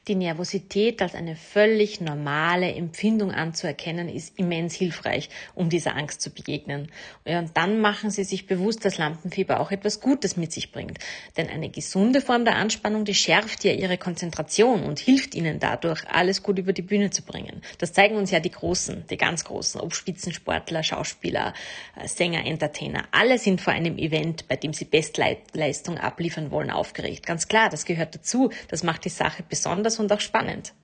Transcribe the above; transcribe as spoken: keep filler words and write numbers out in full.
Die Nervosität als eine völlig normale Empfindung anzuerkennen, ist immens hilfreich, um dieser Angst zu begegnen. Ja, und dann machen Sie sich bewusst, dass Lampenfieber auch etwas Gutes mit sich bringt. Denn eine gesunde Form der Anspannung, die schärft ja Ihre Konzentration und hilft Ihnen dadurch, alles gut über die Bühne zu bringen. Das zeigen uns ja die Großen, die ganz Großen, ob Spitzensportler, Schauspieler, Sänger, Entertainer. Alle sind vor einem Event, bei dem sie Bestleistung abliefern wollen, aufgeregt. Ganz klar, das gehört dazu. Das macht die Sache besonders und auch spannend.